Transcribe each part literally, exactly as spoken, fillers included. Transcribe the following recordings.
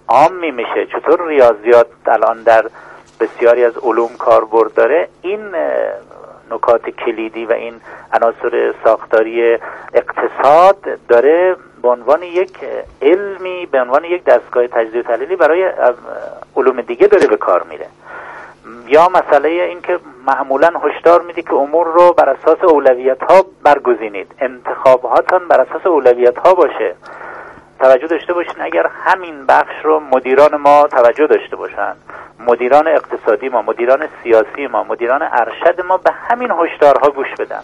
عامی میشه، چطور ریاضیات الان در بسیاری از علوم کاربرد داره، این نکات کلیدی و این عناصر ساختاری اقتصاد داره به عنوان یک علمی، به عنوان یک دستگاه تجزیه و تحلیلی برای علوم دیگه داره به کار میره. یا مسئله این که معمولا هشدار میده که امور رو بر اساس اولویت ها برگزینید، انتخاباتان بر اساس اولویت ها باشه. توجه داشته باشین اگر همین بخش رو مدیران ما توجه داشته باشن، مدیران اقتصادی ما، مدیران سیاسی ما، مدیران ارشد ما به همین هشدارها گوش بدن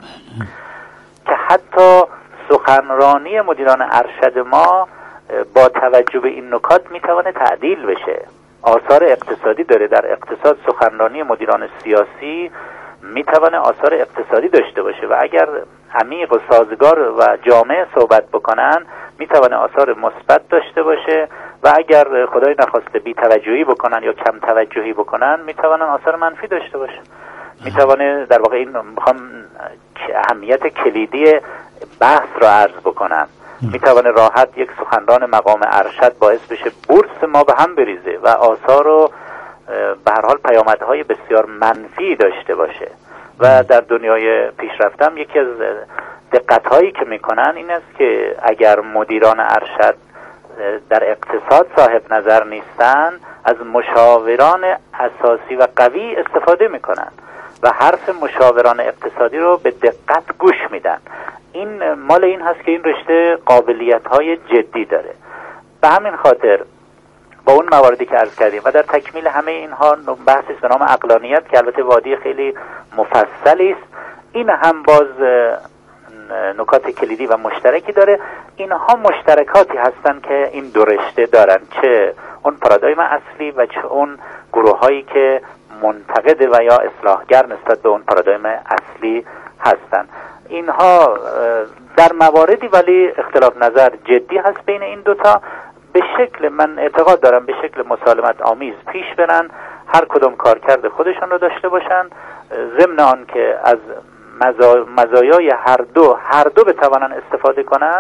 که حتی سخنرانی مدیران ارشد ما با توجه به این نکات میتونه تعدیل بشه. آثار اقتصادی داره در اقتصاد، سخنرانی مدیران سیاسی میتونه آثار اقتصادی داشته باشه و اگر عمیق و سازگار و جامع صحبت بکنن میتونه آثار مثبت داشته باشه و اگر خدای نخواسته بی توجهی بکنن یا کم توجهی بکنن میتونن آثار منفی داشته باشه. میتونه در واقع این میخوام اهمیت کلیدی بحث را عرض بکنم، میتونه راحت یک سخنران مقام ارشد باعث بشه بورس ما به هم بریزه و آثار و به هر حال پیامدهای بسیار منفی داشته باشه. و در دنیای پیشرفتم یکی از دقت‌هایی که میکنن این است که اگر مدیران ارشد در اقتصاد صاحب نظر نیستن از مشاوران اساسی و قوی استفاده میکنن و حرف مشاوران اقتصادی رو به دقت گوش میدن. این مال این هست که این رشته قابلیت‌های جدی داره. به همین خاطر با اون مواردی که عرض کردیم و در تکمیل همه اینها بحثی به نام عقلانیت که البته وادی خیلی مفصلی است، این هم باز نکات کلیدی و مشترکی داره. اینها مشترکاتی هستن که این دو رشته دارن، چه اون پارادایم اصلی و چه اون گروه هایی که منتقد و یا اصلاحگر نسبت به اون پارادایم اصلی هستن. اینها در مواردی ولی اختلاف نظر جدی هست بین این دوتا، به شکل من اعتقاد دارم به شکل مسالمت آمیز پیش برن، هر کدوم کارکرد خودشون رو داشته باشن، ضمن آن که از مزایای هر دو هر دو بتوانن استفاده کنن،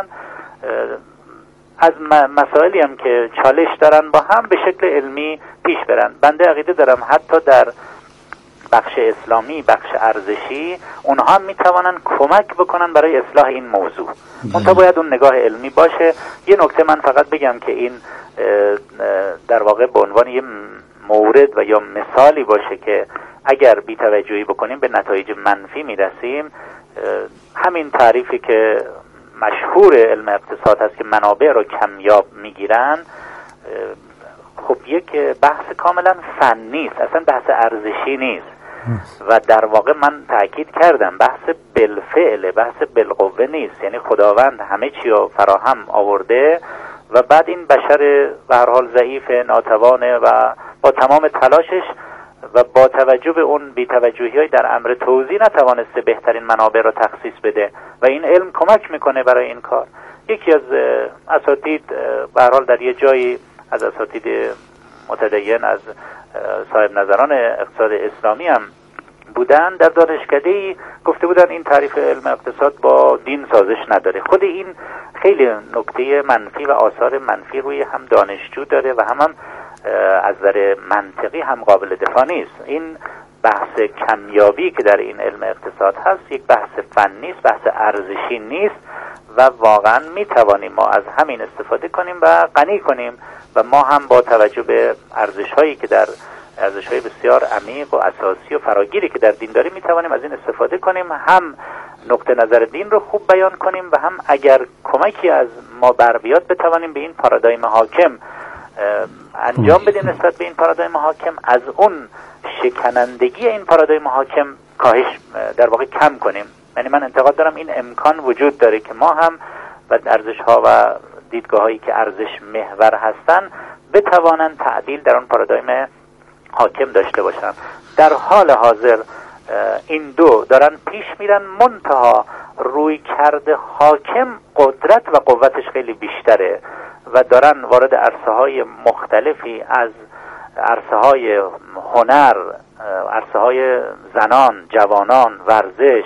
از مسائلی هم که چالش دارن با هم به شکل علمی پیش برن. بنده عقیده دارم حتی در بخش اسلامی، بخش ارزشی، اونها هم میتوانن کمک بکنن برای اصلاح این موضوع. منتها باید اون نگاه علمی باشه. یه نکته من فقط بگم که این در واقع به عنوان یه مورد و یا مثالی باشه که اگر بی‌توجهی بکنیم به نتایج منفی میرسیم. همین تعریفی که مشهور علم اقتصاد هست که منابع رو کمیاب میگیرن، خب یک بحث کاملا فنی است، اصلا بحث ارزشی نیست و در واقع من تأکید کردم بحث بالفعل، بحث بالقوه نیست. یعنی خداوند همه چی رو فراهم آورده و بعد این بشر به هر حال ضعیف، ناتوانه و با تمام تلاشش و با توجه به اون بی‌توجهی‌های در امر توزیع نتوانسته بهترین منابع رو تخصیص بده و این علم کمک میکنه برای این کار. یکی از اساتید به هر حال در یه جایی از اساتید متدین از صاحب نظران اقتصاد اسلامی هم بودن، در دانشکده‌ای گفته بودن این تعریف علم اقتصاد با دین سازش نداره. خود این خیلی نکته منفی و آثار منفی روی هم دانشجو داره و هم هم از نظر منطقی هم قابل دفاع نیست. این بحث کمیابی که در این علم اقتصاد هست یک بحث فنی است، بحث ارزشی نیست و واقعا می توانیم ما از همین استفاده کنیم و غنی کنیم و ما هم با توجه به ارزش هایی که در ارزش های بسیار عمیق و اساسی و فراگیری که در دین داریم می توانیم از این استفاده کنیم، هم نقطه نظر دین رو خوب بیان کنیم و هم اگر کمکی از ما بر بیاد بتوانیم به این پارادایم حاکم انجام بدیم، نسبت به این پارادایم حاکم از اون شکنندگی این پارادایم حاکم کاهش در واقع کم کنیم. یعنی من اعتقاد دارم این امکان وجود داره که ما هم و ارزش ها و دیدگاه هایی که ارزش محور هستن بتوانند تعدیل در اون پارادایم حاکم داشته باشن. در حال حاضر این دو دارن پیش میرن، منتها روی کرده حاکم قدرت و قوتش خیلی بیشتره و دارن وارد عرصه های مختلفی از عرصه های هنر، عرصه های زنان، جوانان، ورزش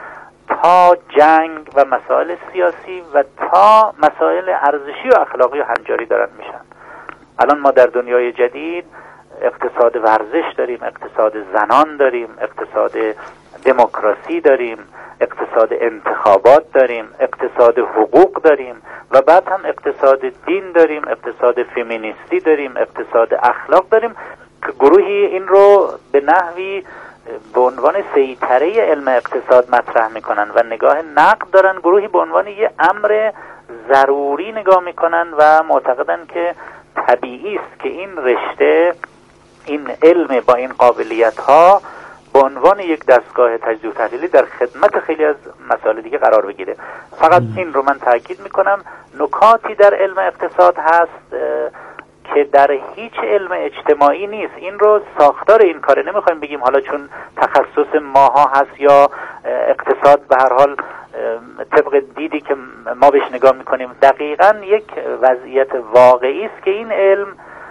تا جنگ و مسائل سیاسی و تا مسائل ارزشی و اخلاقی و هنجاری دارن میشن. الان ما در دنیای جدید اقتصاد ورزش داریم، اقتصاد زنان داریم، اقتصاد دموکراسی داریم، اقتصاد انتخابات داریم، اقتصاد حقوق داریم و بعد هم اقتصاد دین داریم، اقتصاد فمینیستی داریم، اقتصاد اخلاق داریم که گروهی این رو به نحوی به عنوان سیطره علم اقتصاد مطرح میکنن و نگاه نقد دارن، گروهی به عنوان یه امر ضروری نگاه میکنن و معتقدن که طبیعی است که این رشته، این علم با این قابلیت ها به عنوان یک دستگاه تجزیه و تحلیلی در خدمت خیلی از مسائل دیگه قرار بگیره. فقط این رو من تاکید میکنم، نکاتی در علم اقتصاد هست که در هیچ علم اجتماعی نیست. این رو ساختار این کاره نمیخوایم بگیم حالا چون تخصص ماها هست یا اقتصاد به هر حال طبق دیدی که ما بهش نگاه میکنیم، دقیقاً یک وضعیت واقعی است که این علم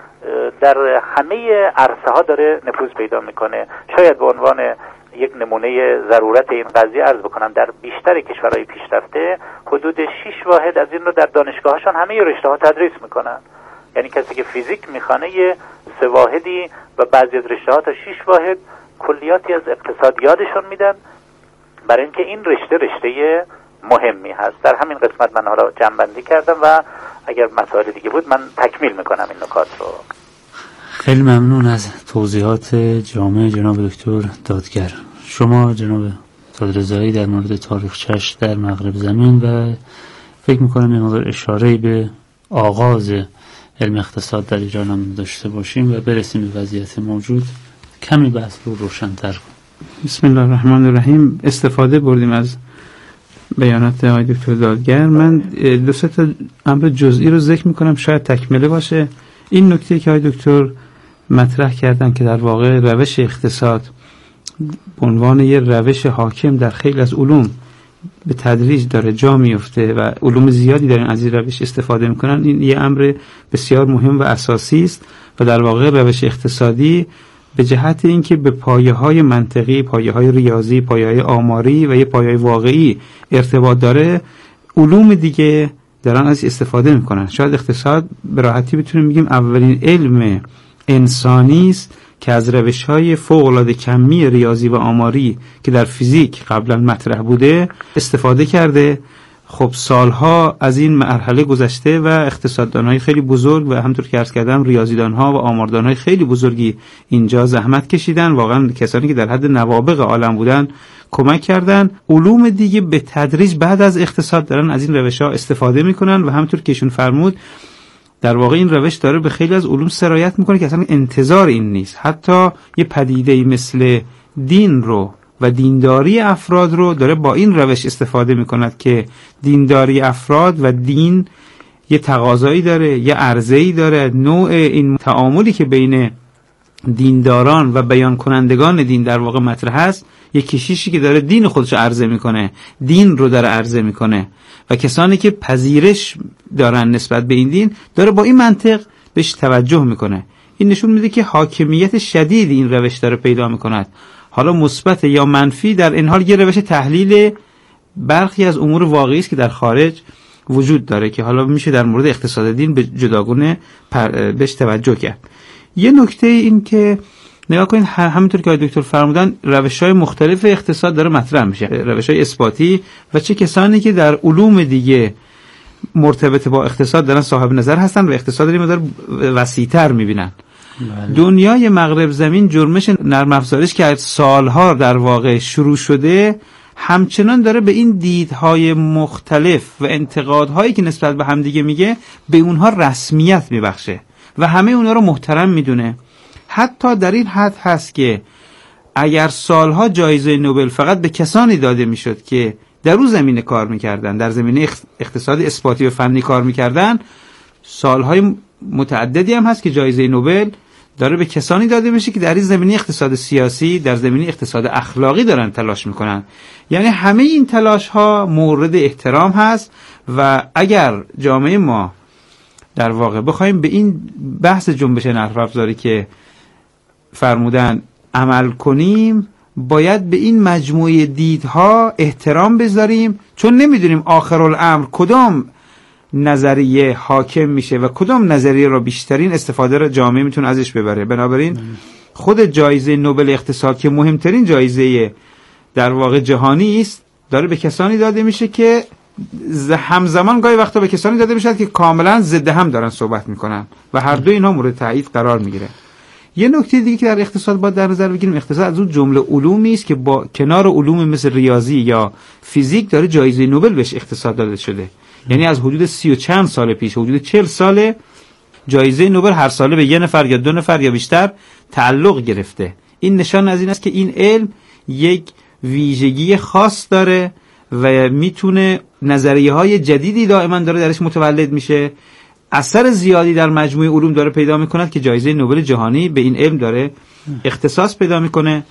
در همه عرصه ها داره نفوذ پیدا میکنه. شاید به عنوان یک نمونه ضرورت این قضیه عرض بکنم، در بیشتر کشورهای پیشرفته حدود شش واحد از این رو در دانشگاهشان همه رشته ها تدریس میکنن. یعنی کسی که فیزیک میخوانه یه سه واحدی و بعضی از رشته ها تا شش واحد کلیاتی از اقتصاد یادشون میدن، برای اینکه این رشته رشته مهمی هست. در همین قسمت من حالا جمع‌بندی کردم و اگر مسائل دیگه بود من تکمیل میکنم این نکات رو. خیلی ممنون از توضیحات جامع جناب دکتر دادگر. شما جناب دادرضایی در مورد تاریخچه‌اش در مغرب زمین و فکر میکنم این مقدار اشاره‌ای به آغاز علم اقتصاد در ایران هم داشته باشیم و برسیم به وضعیت موجود، کمی بحث رو روشن‌تر کنیم. بسم الله الرحمن الرحیم. استفاده بردیم از بیانات آقای دکتر دادگر. من دو سه تا امر جزئی رو ذکر میکنم، شاید تکمله باشه. این نکته که آقای دکتر مطرح کردن که در واقع روش اقتصاد به عنوان یه روش حاکم در خیلی از علوم به تدریج داره جا میفته و علوم زیادی دارن از این روش استفاده میکنن، این یه امر بسیار مهم و اساسی است و در واقع روش اقتصادی به جهت اینکه به پایه‌های منطقی، پایه‌های ریاضی، پایه‌های آماری و یه پایه‌های واقعی ارتباط داره، علوم دیگه دارن از استفاده میکنن. شاید اقتصاد به راحتی بتونیم بگیم اولین علم انسانی است که از روش‌های فوق‌العاده کمی ریاضی و آماری که در فیزیک قبلا مطرح بوده استفاده کرده. خب سالها از این مرحله گذشته و اقتصاددان‌های خیلی بزرگ و همونطور که عرض کردم ریاضیدان‌ها و آماردان‌های خیلی بزرگی اینجا زحمت کشیدن، واقعا کسانی که در حد نوابغ عالم بودن کمک کردن. علوم دیگه به تدریج بعد از اقتصاد دارن از این روش‌ها استفاده می‌کنن و همونطور که ایشون فرمود در واقع این روش داره به خیلی از علوم سرایت می‌کنه که اصلا انتظار این نیست. حتی یه پدیده‌ای مثل دین رو و دینداری افراد رو داره با این روش استفاده می‌کند که دینداری افراد و دین یه تقاضایی داره، یه عرضه‌ای داره. نوع این تعاملی که بین دینداران و بیان کنندگان دین در واقع مطرح است، یه کشیشی که داره دین خودش عرضه میکنه، دین رو داره عرضه میکنه و کسانی که پذیرش دارن نسبت به این دین داره با این منطق بهش توجه میکنه. این نشون میده که حاکمیت شدید این روش داره پیدا میکند، حالا مثبت یا منفی. در این حال یه روش تحلیل برخی از امور واقعی است که در خارج وجود داره که حالا میشه در مورد اقتصاد دین به جداگونه بهش توجه کرد. یه نکته این که نگاه کنید همونطور که دکتر فرمودن روش‌های مختلف اقتصاد داره مطرح میشه، روش‌های اثباتی و چه کسانی که در علوم دیگه مرتبط با اقتصاد دارن صاحب نظر هستن و اقتصاد رو مقدار وسیع‌تر میبینن. بله. دنیای مغرب زمین جرمش نرم افزارش که سالها در واقع شروع شده همچنان داره به این دیدهای مختلف و انتقادهایی که نسبت به همدیگه میگه به اونها رسمیت میبخشه و همه اونها رو محترم میدونه. حتی در این حد هست که اگر سالها جایزه نوبل فقط به کسانی داده میشد که در اون زمینه کار میکردن، در زمینه اقتصاد اثباتی و فنی کار میکردن، سالهای متعددی هم هست که جایزه نوبل داره به کسانی داده میشه که در این زمینه اقتصاد سیاسی، در زمینه اقتصاد اخلاقی دارن تلاش میکنن. یعنی همه این تلاش ها مورد احترام هست و اگر جامعه ما در واقع بخوایم به این بحث جنبش نرم افزاری که فرمودن عمل کنیم، باید به این مجموعه دیدها احترام بذاریم، چون نمیدونیم آخرالامر کدام نظریه حاکم میشه و کدام نظریه را بیشترین استفاده را جامعه میتونه ازش ببره. بنابراین خود جایزه نوبل اقتصاد که مهمترین جایزه در واقع جهانی است داره به کسانی داده میشه که همزمان گاهی وقتا به کسانی داده میشه که کاملا ضد هم دارن صحبت میکنن و هر دو اینها مورد تایید قرار میگیره. یه نکته دیگه که در اقتصاد باید در نظر بگیریم، اقتصاد از اون جمله علومی است که با کنار علوم مثل ریاضی یا فیزیک داره جایزه نوبل بهش اقتصاد داده شده. یعنی از حدود سی و چند سال پیش، حدود چهل ساله جایزه نوبل هر ساله به یه نفر یا دو نفر یا بیشتر تعلق گرفته. این نشان از این است که این علم یک ویژگی خاص داره و میتونه نظریه های جدیدی دائما داره درش متولد میشه. اثر زیادی در مجموعه علوم داره پیدا میکند که جایزه نوبل جهانی به این علم داره اختصاص پیدا میکنه.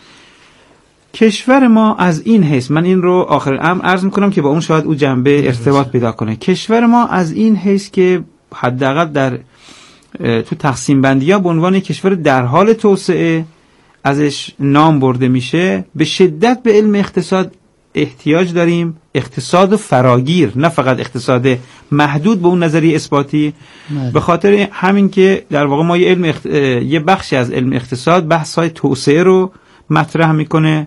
کشور ما از این حیث، من این رو آخر الامر عرض میکنم که با اون شاید او جنبه ارتباط پیدا کنه، کشور ما از این حیث که حداقل در تو تقسیم بندی ها به عنوان کشور در حال توسعه ازش نام برده میشه، به شدت به علم اقتصاد احتیاج داریم. اقتصاد فراگیر، نه فقط اقتصاد محدود به اون نظریه اثباتی. به خاطر همین که در واقع ما یه علم اخت... یه بخشی از علم اقتصاد بحث های توسعه رو مطرح میکنه.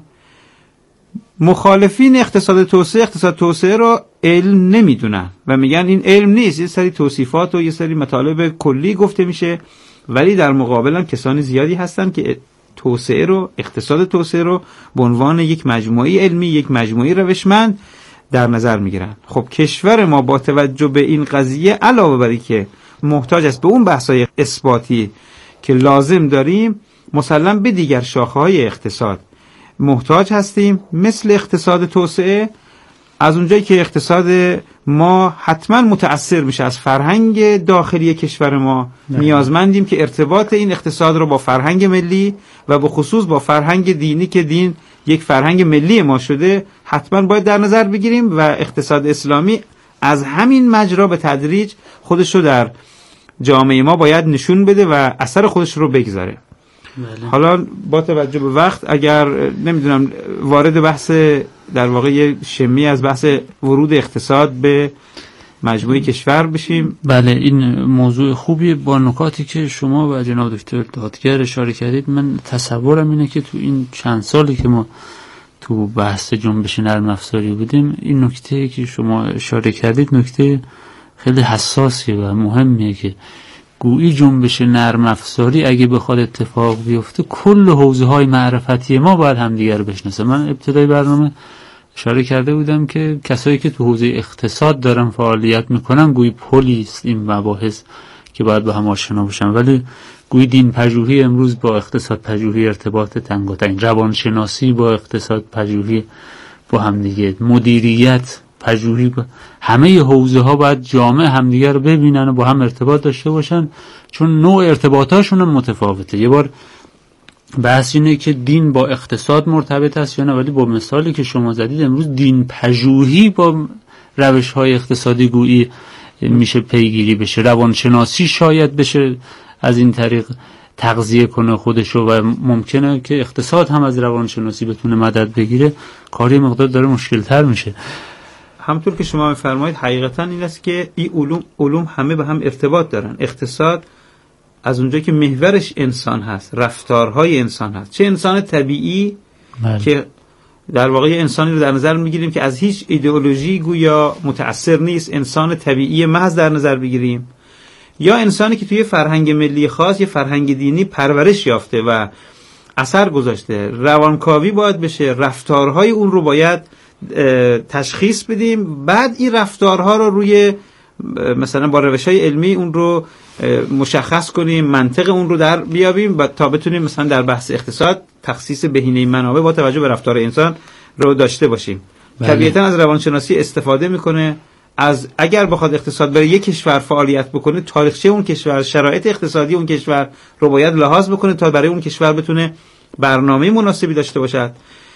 مخالفین اقتصاد توسعه اقتصاد توسعه رو علم نمیدونن و میگن این علم نیست، یه سری توصیفات و یه سری مطالب کلی گفته میشه. ولی در مقابل هم کسانی زیادی هستن که توسعه رو، اقتصاد توسعه رو به عنوان یک مجموعه علمی، یک مجموعه روشمند در نظر میگیرن. خب کشور ما با توجه به این قضیه علاوه بر اینکه محتاج است به اون بحث‌های اثباتی که لازم داریم، مسلم به دیگر شاخه‌های اقتصاد محتاج هستیم، مثل اقتصاد توسعه. از اونجایی که اقتصاد ما حتما متأثر میشه از فرهنگ داخلی کشور ما، نه. نیازمندیم که ارتباط این اقتصاد رو با فرهنگ ملی و به خصوص با فرهنگ دینی که دین یک فرهنگ ملی ما شده حتما باید در نظر بگیریم و اقتصاد اسلامی از همین مجرا به تدریج خودش رو در جامعه ما باید نشون بده و اثر خودش رو بگذاره. بله. حالا با توجه به وقت اگر نمیدونم وارد بحث در واقع شمی از بحث ورود اقتصاد به مجموعه کشور بشیم. بله، این موضوع خوبی با نکاتی که شما و جناب دکتر دادگر اشاره کردید. من تصورم اینه که تو این چند سالی که ما تو بحث جنبش نرم افزاری بودیم، این نکته که شما اشاره کردید نکته خیلی حساسیه و مهمیه که گویی جنبش نرم افزاری اگه بخواد اتفاق بیفته کل حوزه های معرفتی ما باید همدیگر بشناسه. من ابتدای برنامه اشاره کرده بودم که کسایی که تو حوزه اقتصاد دارن فعالیت میکنن گویی پلی است این مباحث که باید با هم آشنا بشن، ولی گویی دین پژوهی امروز با اقتصاد پژوهی ارتباط تنگاتنگ، روانشناسی با اقتصاد پژوهی با هم دیگه، مدیریت پژوهی با همه حوزه ها باید جامع همدیگه رو ببینن و با هم ارتباط داشته باشن، چون نوع ارتباطاشون هم متفاوته. یه بار بحث اینه که دین با اقتصاد مرتبط است یا نه، ولی با مثالی که شما زدید امروز دین پژوهی با روش های اقتصادی گویی میشه پیگیری بشه، روانشناسی شاید بشه از این طریق تغذیه کنه خودشو و ممکنه که اقتصاد هم از روانشناسی بتونه مدد بگیره. کاری مقدار داره مشکل تر میشه. همطور که شما میفرمایید حقیقتا این است که این علوم علوم همه به هم ارتباط دارن. اقتصاد از اونجایی که محورش انسان هست، رفتارهای انسان هست، چه انسان طبیعی بله. که در واقع انسانی رو در نظر میگیریم که از هیچ ایدئولوژی گویا متأثر نیست، انسان طبیعی محض در نظر بگیریم، یا انسانی که توی فرهنگ ملی خاص، یه فرهنگ دینی پرورش یافته و اثر گذاشته. روانکاوی باید بشه، رفتارهای اون رو باید تشخیص بدیم، بعد این رفتارها رو روی مثلا با روش‌های علمی اون رو مشخص کنیم، منطق اون رو در بیابیم و تا بتونیم مثلا در بحث اقتصاد تخصیص بهینه منابع با توجه به رفتار انسان رو داشته باشیم. بله. طبیعتا از روانشناسی استفاده میکنه، از اگر بخواد اقتصاد برای یک کشور فعالیت بکنه، تاریخچه اون کشور، شرایط اقتصادی اون کشور رو باید لحاظ بکنه تا برای اون کشور بتونه برنامه مناسبی داشته باشد.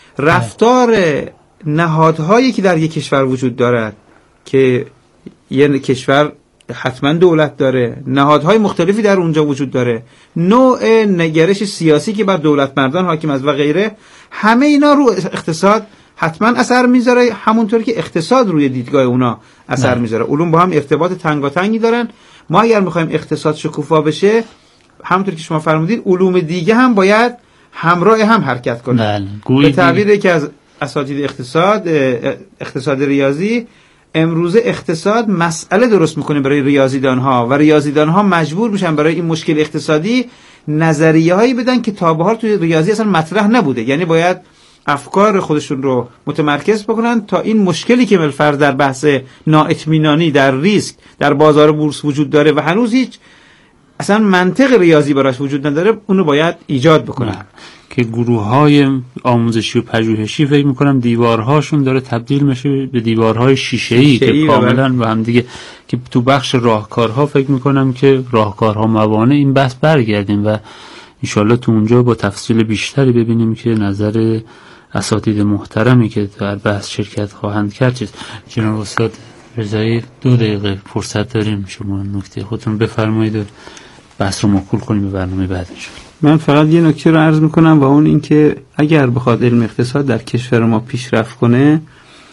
رفتار نهادهایی که در یک کشور وجود دارد که یه کشور حتما دولت داره، نهادهای مختلفی در اونجا وجود داره، نوع نگرش سیاسی که بر دولت مردان حاکم است و غیره، همه اینا رو اقتصاد حتما اثر میذاره، همونطور که اقتصاد روی دیدگاه اونا اثر میذاره. علوم با هم ارتباط تنگاتنگی دارن. ما اگر میخوایم اقتصاد شکوفا بشه، همونطور که شما فرمودید علوم دیگه هم باید همراه هم حرکت کنه. به تعبیر یکی از اساتید اقتصاد، اقتصاد ریاضی، امروزه اقتصاد مسئله درست میکنه برای ریاضیدان ها و ریاضیدان ها مجبور میشن برای این مشکل اقتصادی نظریه هایی بدن که تا به حال توی ریاضی اصلا مطرح نبوده. یعنی باید افکار خودشون رو متمرکز بکنن تا این مشکلی که بالفرض در بحث نااطمینانی، در ریسک، در بازار بورس وجود داره و هنوز هیچ اصلا منطق ریاضی براش وجود نداره، اونو باید ایجاد بکنن. که گروه‌های آموزشی و پژوهشی فکر می‌کنم دیوارهاشون داره تبدیل میشه به دیوارهای شیشه‌ای که کاملا با هم دیگه، که تو بخش راهکارها فکر می‌کنم که راهکارها موانع این بحث برگردیم و انشالله تو اونجا با تفصیل بیشتری ببینیم که نظر اساتید محترمی که در بحث شرکت خواهند کرد چیست. جناب استاد رضایی دو دقیقه فرصت داریم، شما نکته خودتون بفرمایید و بحث رو موکول کنیم به برنامه بعد انشالله. من فقط یه نکته رو عرض میکنم و اون این که اگر بخواد علم اقتصاد در کشور ما پیشرفت کنه،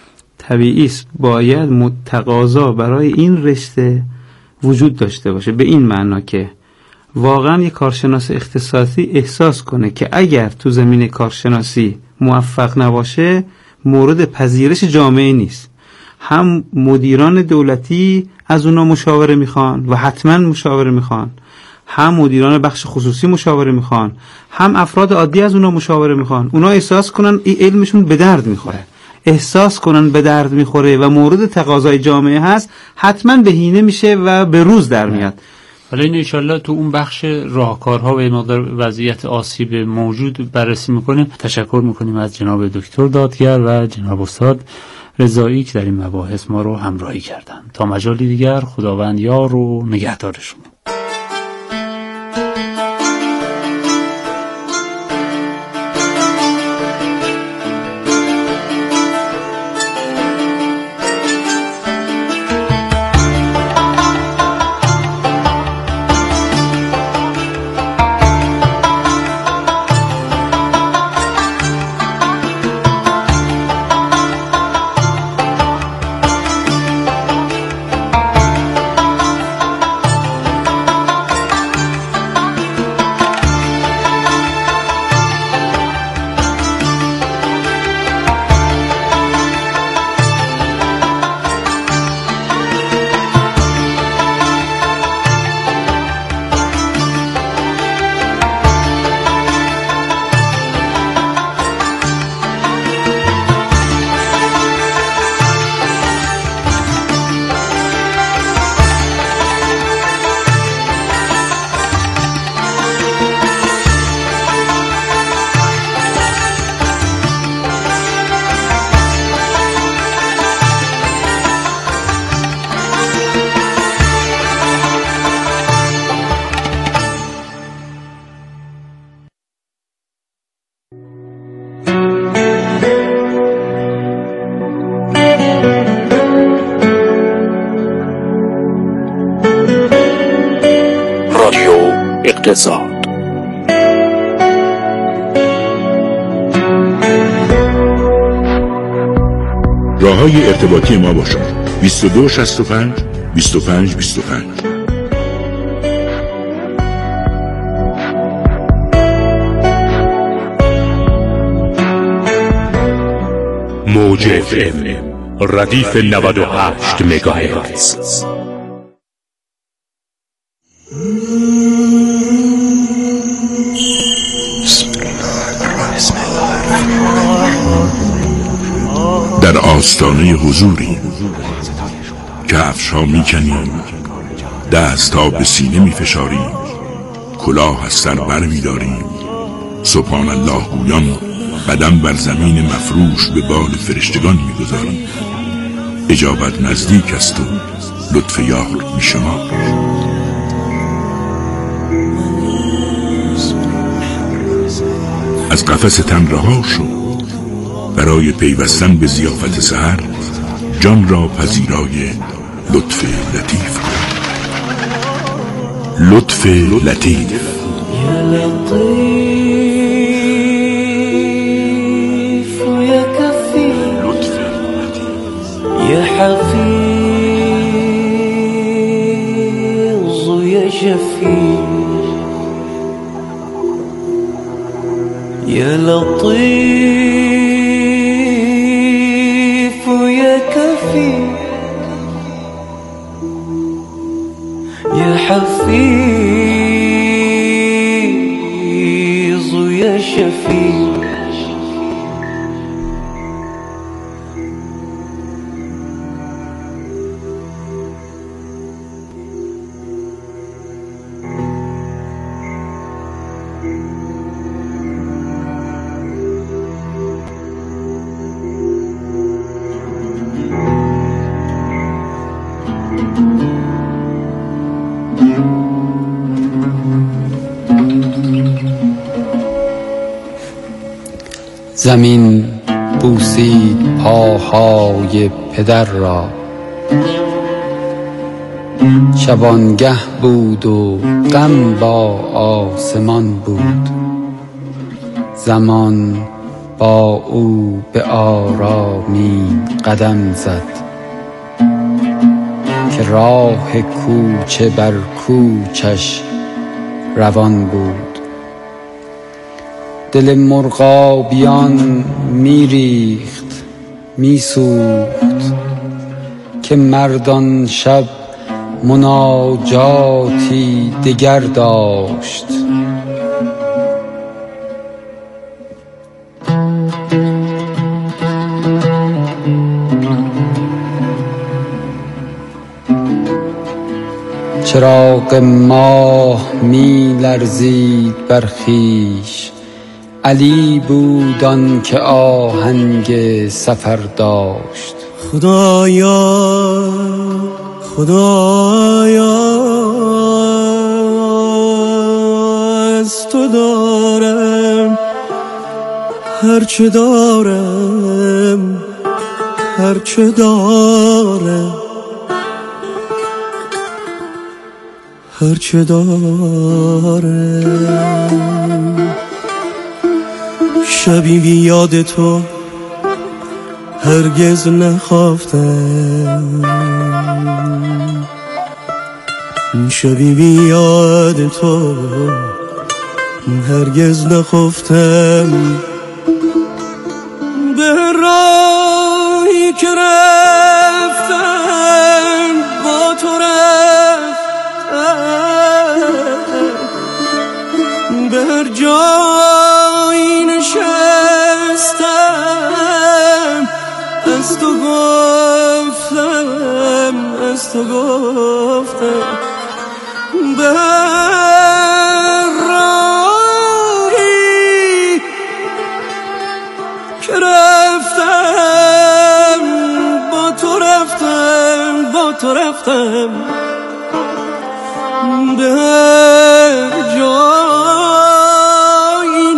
طبیعی است باید متقاضا برای این رشته وجود داشته باشه، به این معنا که واقعا یک کارشناس اقتصادی احساس کنه که اگر تو زمین کارشناسی موفق نباشه مورد پذیرش جامعه نیست. هم مدیران دولتی از اونا مشاوره میخوان و حتما مشاوره میخوان، هم مدیران بخش خصوصی مشاوره میخوان، هم افراد عادی از اونا مشاوره میخوان. اونا احساس کنن این علمشون به درد میخوره، احساس کنن به درد میخوره و مورد تقاضای جامعه هست، حتما بهینه میشه و به روز در میاد. حالا این انشالله تو اون بخش راهکارها و مقدار وضعیت آسیب موجود بررسی میکنیم. تشکر میکنیم از جناب دکتر دادگر و جناب استاد رضایی که در این مباحث ما رو همراهی کردند. تا مجالی دیگر، خداوند یار و نگهدار شما. اقتصاد. راههای ارتباطی ما با شما بیست و دو شصت و پنج بیست و پنج بیست و پنج. موج اف ام ردیف نود و هشت مگاهرتز. در آستانه حضوری کفش ها می کنیم، دست ها به سینه می فشاریم، کلاه از سر بر می داریم، سبحان الله گویان قدم بر زمین مفروش به بال فرشتگان می گذاریم. اجابت نزدیک است و لطف یار می شما. از قفس تن رها شو، برای پیوستن به ضیافت سحر جان را پذیرای لطف لطیف کن. لطف لطیف. یا لطیف یا کفی حفيظ ويا شفيع يا لطيف ويا كفيل يا حفيظ ويا شفيع زمین بوسید پاهای پدر را، شبانگه بود و غم با آسمان بود. زمان با او به آرامی قدم زد که راه کوچه بر کوچش روان بود. دل مرغابیان میریخت میسوخت که مردان شب مناجاتی دگر داشت. چراغ ماه می لرزید بر خویش، علی بود آن که آهنگ سفر داشت. خدایا خدایا از تو دارم هرچه دارم هرچه دارم هرچه دارم. شبی بی یاد تو هرگز نخفتم، شبی بی یاد تو هرگز نخفتم. به راهی که رفتم با تو رفتم، به هر جایی نشستم از تو گفتم از تو گفتم. به راهی که رفتم با تو رفتم با تو رفتم، به جایی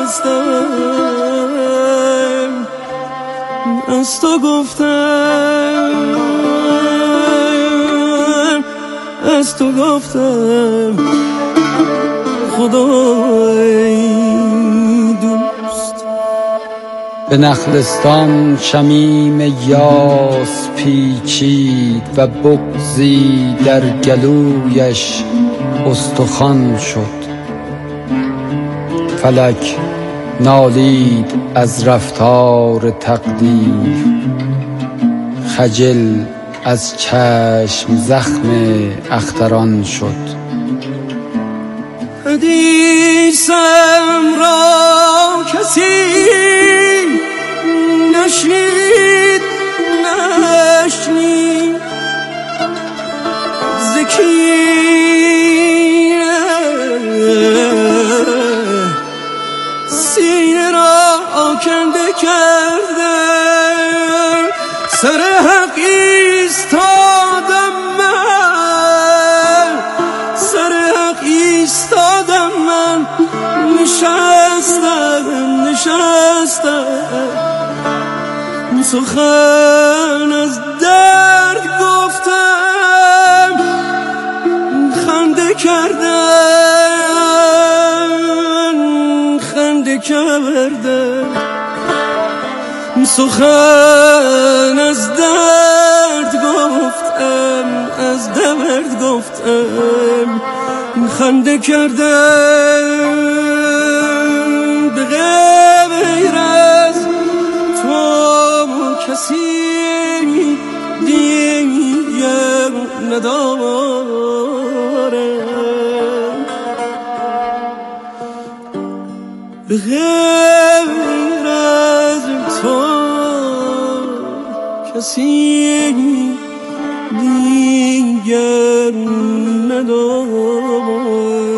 نشستم از تو گفتم از تو گفتم. خدای دوست به نخلستان شمیم یاس پیچید و بغضی در گلویش استخوان شد. فلک نالید از رفتار تقدیر، خجل از چشم زخم اختران شد. حدیثم را کسی نشنید نشنید زکیه سینه را آکنده کرده. سر حق ایستادم من، سر حق ایستادم من، نشستم نشستم سخن از درد گفتم، خنده کردم خنده کردم سخن از درد از درد گفتم خنده کردم به غیر از تو کسی دیگر ندارم به غیر از تو کسی دیگر ندارم.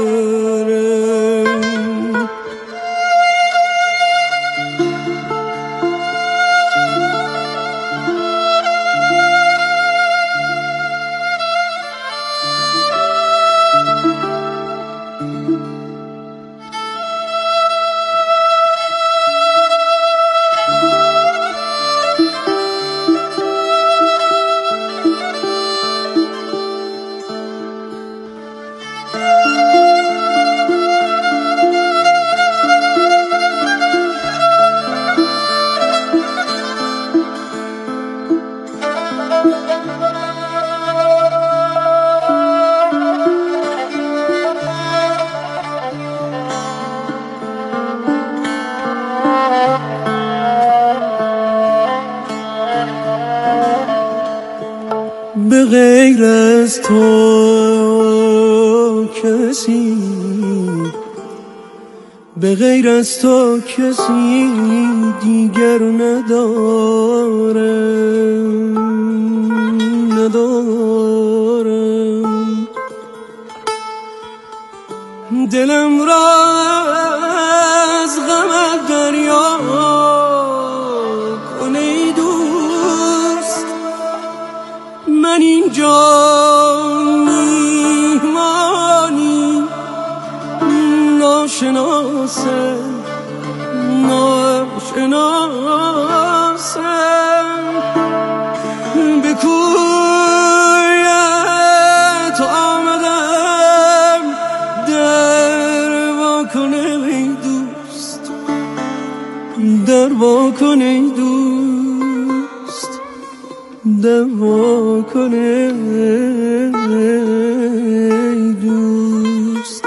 به غیر از تو کسی به غیر از تو کسی دیگر ندارم ندارم دلم را از غمت دریا کن ای دوست من اینجا میهمانی ناشناسم ناشناسم به کوی تو آمدم در وا کن ای دوست در وا کن ای دوست در وا کن ای دوست.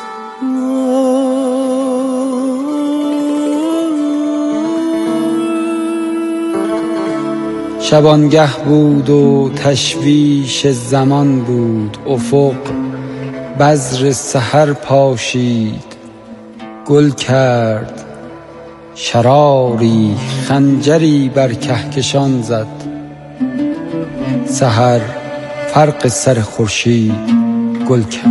شبانگه بود و تشویش زمان بود افق بذر سحر پاشید گل کرد شراری خنجری بر کهکشان زد سحر فرق سر خورشید گل کرد.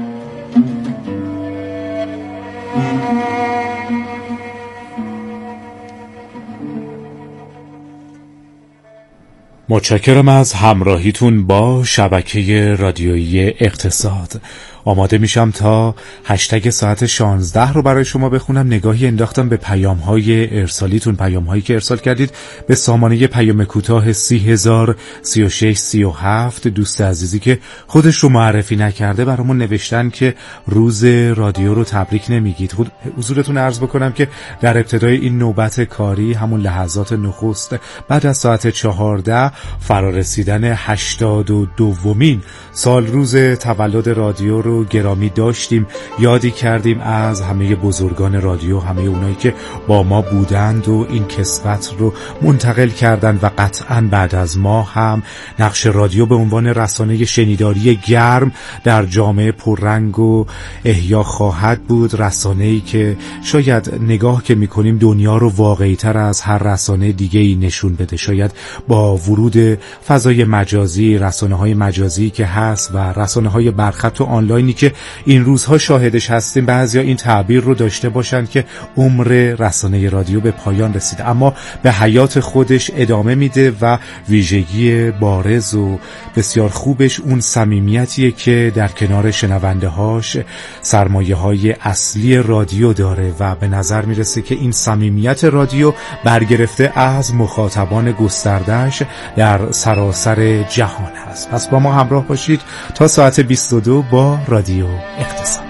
متشکرم از همراهیتون با شبکه رادیویی اقتصاد. آماده میشم تا هشتگ ساعت شانزده رو برای شما بخونم. نگاهی انداختم به پیام های ارسالیتون، پیام هایی که ارسال کردید به سامانه پیام کوتاه سی هزار سی و شش سی و هفت. دوست عزیزی که خودش رو معرفی نکرده برامون نوشتن که روز رادیو رو تبریک نمیگید. خود حضورتون عرض بکنم که در ابتدای این نوبت کاری، همون لحظات نخست بعد از ساعت چهارده، فرارسیدن هشتاد و دومین سال روز تولد رادیو رو گرامی داشتیم. یادی کردیم از همه بزرگان رادیو، همه اونایی که با ما بودند و این کسوت رو منتقل کردند و قطعاً بعد از ما هم نقش رادیو به عنوان رسانه شنیداری گرم در جامعه پررنگ و احیا خواهد بود. رسانه‌ای که شاید نگاه که می‌کنیم دنیا رو واقعی‌تر از هر رسانه دیگه‌ای نشون بده. شاید با ورود فضای مجازی، رسانه‌های مجازی که هست و رسانه‌های برخط و آنلاینی که این روزها شاهدش هستیم، بعضیا این تعبیر رو داشته باشن که عمر رسانه رادیو به پایان رسیده، اما به حیات خودش ادامه میده و ویژگی بارز و بسیار خوبش اون صمیمیتیه که در کنار شنونده‌هاش سرمایه‌های اصلی رادیو داره و به نظر میرسه که این صمیمیت رادیو برگرفته از مخاطبان گسترده‌اش در سراسر جهان هست. پس با ما همراه باشید تا ساعت بیست و دو با رادیو اقتصاد.